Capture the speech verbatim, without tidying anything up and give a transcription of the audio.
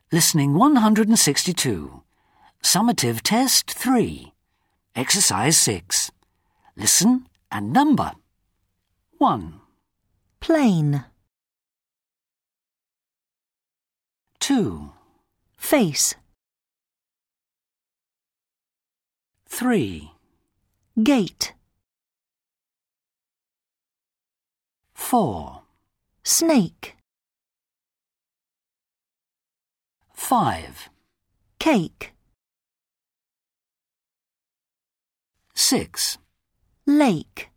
Listening one hundred sixty-two. Summative Test three. Exercise six. Listen and number. one. Plane. two. Face. three. Gate. four. Snake. five. Cake. six. Lake.